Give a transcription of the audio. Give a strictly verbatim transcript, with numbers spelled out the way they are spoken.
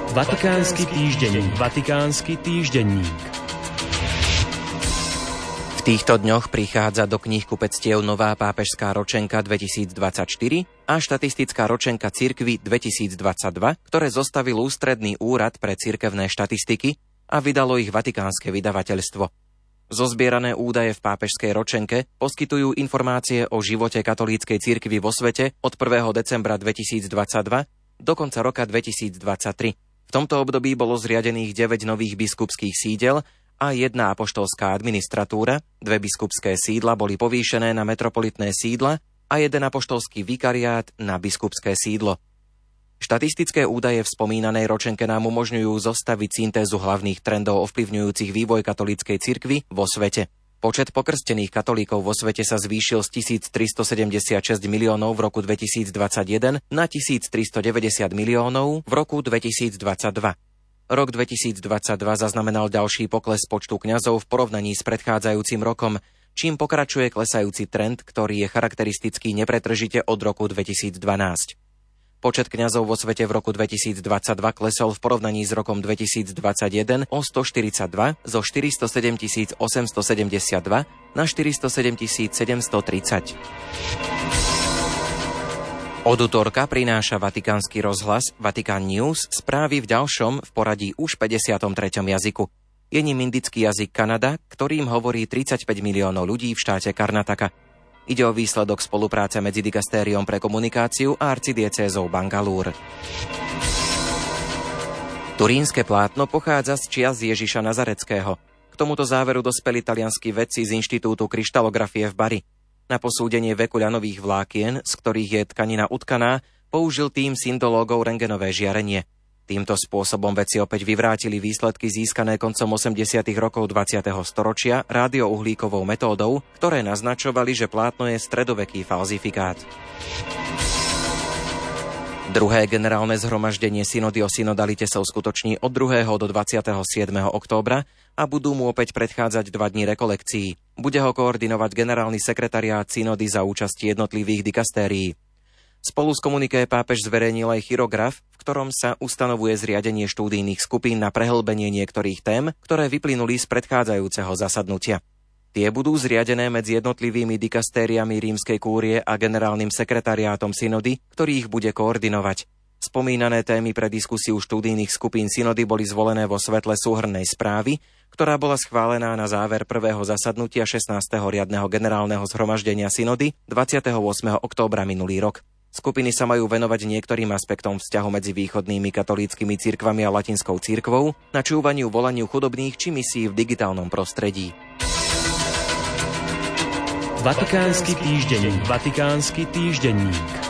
Vatikánsky týždenník. Vatikánsky týždenník. V týchto dňoch prichádza do kníhkupectiev nová pápežská ročenka dvetisícdvadsaťštyri a štatistická ročenka cirkvi dvetisícdvadsaťdva, ktoré zostavil Ústredný úrad pre cirkevné štatistiky a vydalo ich vatikánske vydavateľstvo. Zozbierané údaje v pápežskej ročenke poskytujú informácie o živote katolíckej cirkvi vo svete od prvého decembra dvetisícdvadsaťdva do konca roka dvetisícdvadsaťtri. V tomto období bolo zriadených deväť nových biskupských sídel a jedna apoštolská administratúra, dve biskupské sídla boli povýšené na metropolitné sídla a jeden apoštolský vikariát na biskupské sídlo. Štatistické údaje v spomínanej ročenke nám umožňujú zostaviť syntézu hlavných trendov ovplyvňujúcich vývoj katolíckej cirkvi vo svete. Počet pokrstených katolíkov vo svete sa zvýšil z tisíctristosedemdesiatšesť miliónov v roku dvetisícdvadsaťjeden na tisíctristodeväťdesiat miliónov v roku dvetisícdvadsaťdva. Rok dvetisícdvadsaťdva zaznamenal ďalší pokles počtu kňazov v porovnaní s predchádzajúcim rokom, čím pokračuje klesajúci trend, ktorý je charakteristický nepretržite od roku dvetisícdvanásť. Počet kňazov vo svete v roku dvetisícdvadsaťdva klesol v porovnaní s rokom dvetisícdvadsaťjeden o stoštyridsaťdva zo štyristosedem tisíc osemstosedemdesiatdva na štyristosedem tisíc sedemstotridsať. Od utorka prináša vatikánsky rozhlas Vatican News správy v ďalšom v poradí už päťdesiatom treťom jazyku. Je ním indický jazyk Kanada, ktorým hovorí tridsaťpäť miliónov ľudí v štáte Karnataka. Ide o výsledok spolupráce medzi dikastériom pre komunikáciu a arcidiecézou Bangalúr. Turínske plátno pochádza z čias Ježiša Nazareckého. K tomuto záveru dospeli talianskí vedci z Inštitútu kryštalografie v Bari. Na posúdenie veku ľanových vlákien, z ktorých je tkanina utkaná, použil tým syndológov rentgenové žiarenie. Týmto spôsobom vedci opäť vyvrátili výsledky získané koncom osemdesiatych rokov dvadsiateho storočia rádiouhlíkovou metódou, ktoré naznačovali, že plátno je stredoveký falzifikát. Druhé generálne zhromaždenie synody o synodalite sa uskutoční od druhého do dvadsiateho siedmeho októbra a budú mu opäť predchádzať dva dni rekolekcií. Bude ho koordinovať generálny sekretariát synody za účasti jednotlivých dikastérií. Spolu s komuniké pápež zverejnil aj chirograf, v ktorom sa ustanovuje zriadenie štúdijných skupín na prehlbenie niektorých tém, ktoré vyplynuli z predchádzajúceho zasadnutia. Tie budú zriadené medzi jednotlivými dikastériami Rímskej kúrie a generálnym sekretariátom synody, ktorý ich bude koordinovať. Spomínané témy pre diskusiu štúdijných skupín synody boli zvolené vo svetle súhrnnej správy, ktorá bola schválená na záver prvého zasadnutia šestnásteho riadneho generálneho zhromaždenia synody dvadsiateho ôsmeho októbra minulý rok. Skupiny sa majú venovať niektorým aspektom vzťahu medzi východnými katolíckymi cirkvami a latinskou cirkvou, načúvaniu volaniu chudobných či misií v digitálnom prostredí. Vatikánsky týždenník. Vatikánsky týždenník.